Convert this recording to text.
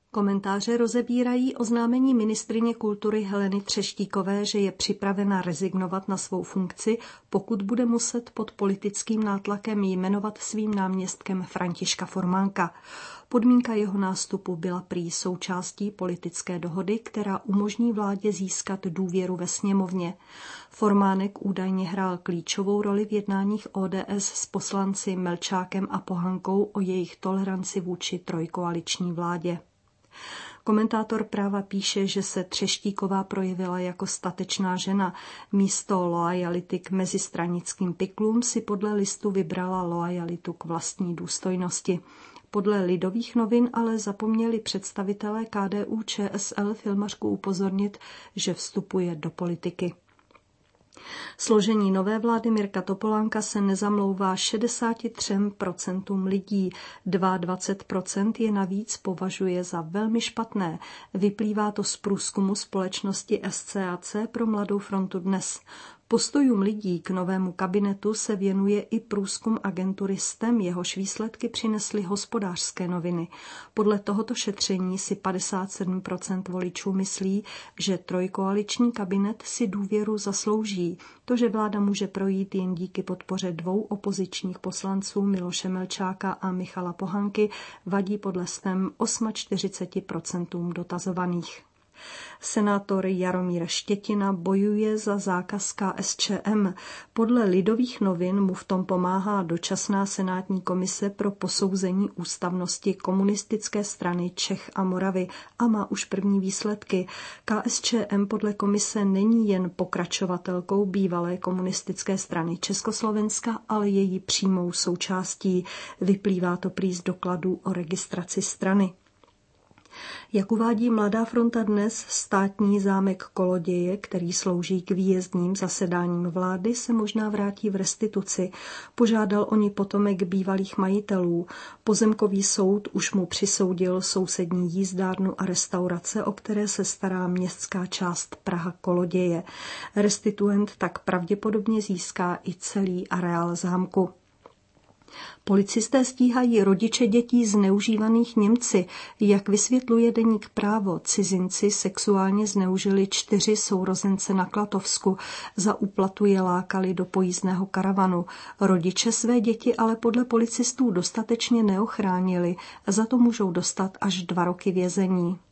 Komentáře rozebírají oznámení ministryně kultury Heleny Třeštíkové, že je připravena rezignovat na svou funkci, pokud bude muset pod politickým nátlakem jmenovat svým náměstkem Františka Formánka. Podmínka jeho nástupu byla prý součástí politické dohody, která umožní vládě získat důvěru ve sněmovně. Formánek údajně hrál klíčovou roli v jednáních ODS s poslanci Melčákem a Pohankou o jejich toleranci vůči trojkoaliční vládě. Komentátor Práva píše, že se Třeštíková projevila jako statečná žena. Místo loajality k mezistranickým pyklům si podle Listu vybrala loajalitu k vlastní důstojnosti. Podle Lidových novin ale zapomněli představitelé KDU-ČSL filmařku upozornit, že vstupuje do politiky. Složení nové vlády Mirka Topolánka se nezamlouvá 63% lidí, 22% je navíc považuje za velmi špatné. Vyplývá to z průzkumu společnosti SCAC pro Mladou frontu dnes. Postojům lidí k novému kabinetu se věnuje i průzkum agentury STEM, jehož výsledky přinesly Hospodářské noviny. Podle tohoto šetření si 57% voličů myslí, že trojkoaliční kabinet si důvěru zaslouží. To, že vláda může projít jen díky podpoře 2 opozičních poslanců Miloše Melčáka a Michala Pohanky, vadí podle STEM 48% dotazovaných. Senátor Jaromír Štětina bojuje za zákaz KSČM. Podle Lidových novin mu v tom pomáhá dočasná senátní komise pro posouzení ústavnosti Komunistické strany Čech a Moravy a má už první výsledky. KSČM podle komise není jen pokračovatelkou bývalé Komunistické strany Československa, ale její přímou součástí. Vyplývá to prý z dokladů o registraci strany. Jak uvádí Mladá fronta dnes, státní zámek Koloděje, který slouží k výjezdním zasedáním vlády, se možná vrátí v restituci. Požádal o ni potomek bývalých majitelů. Pozemkový soud už mu přisoudil sousední jízdárnu a restaurace, o které se stará městská část Praha Koloděje. Restituent tak pravděpodobně získá i celý areál zámku. Policisté stíhají rodiče dětí zneužívaných Němci. Jak vysvětluje deník Právo, cizinci sexuálně zneužili 4 sourozence na Klatovsku. Za úplatu je lákali do pojízdného karavanu. Rodiče své děti ale podle policistů dostatečně neochránili. Za to můžou dostat až 2 roky vězení.